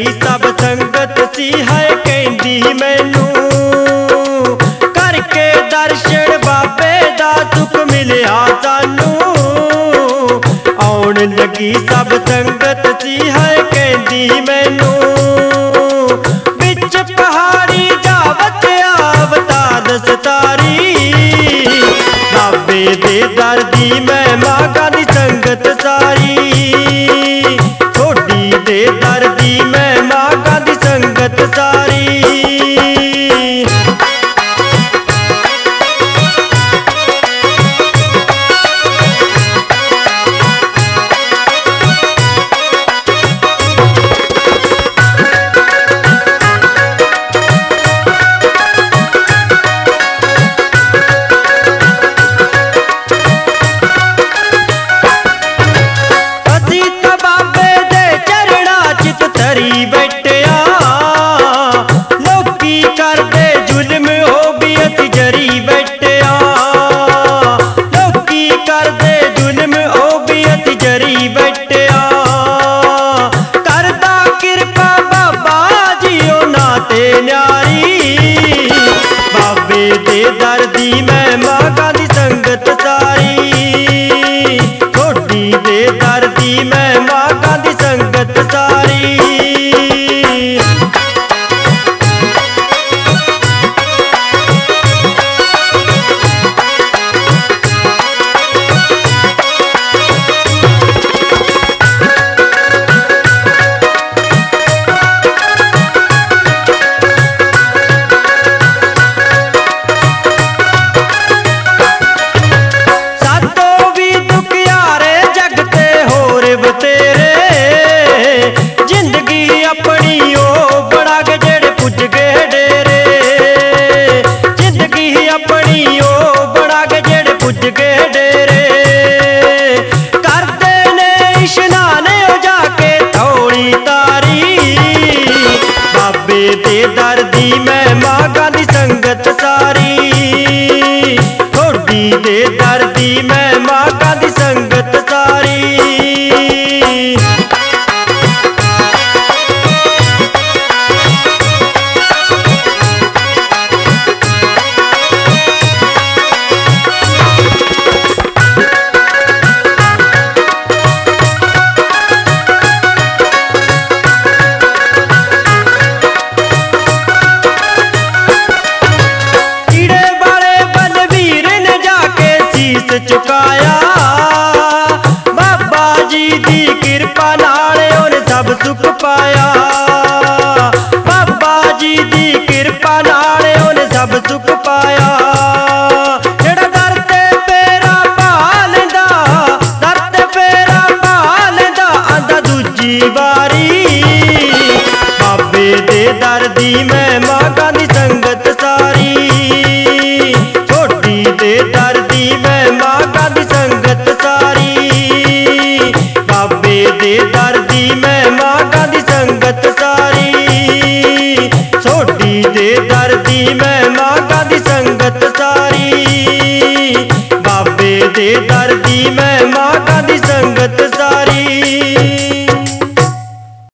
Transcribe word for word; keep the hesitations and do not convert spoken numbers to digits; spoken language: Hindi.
सब संगत सी है कहती मैनू करके दर्शन बाबे दा सुख मिलिया सानू। आउण लगी सब संगत सी है कहती मैनू बिच पहाड़ी जावत आवतार सतारी। बाबे दे दर दी मैं मांगा दी संगत सारी, छोटी दे दर दी मैं मांगा दी संगत सारी। बाबे दे दर दी मैं मांगा दी संगत सारी, छोटी दे दर दी मैं मांगा दी संगत सारी। दे दर दी मैं मांगा दी संगत सारी, छोटी दे दर दी मैं मांगा दी संगत सारी। चुकाया बाबा जी दी कृपा नाल उन्हें सब सुख पाया। बाबा जी दी कृपा नाल उन्हें सब सुख पाया। जेड़ा दर ते पेरा पा लैंदा, दर ते पेरा पा लैंदा आंदा दूजी बारी। बाबे दे दर दी मैं मांगा दी संगत सारी, छोटी दे दर दी मैं मांगा दी संगत सारी। बाबे दे दर दी मैं मांगा दी संगत सारी, छोटी दे दर दी मैं मांगा दी संगत सारी। बाबे दे दर दी मैं मांगा दी संगत सारी।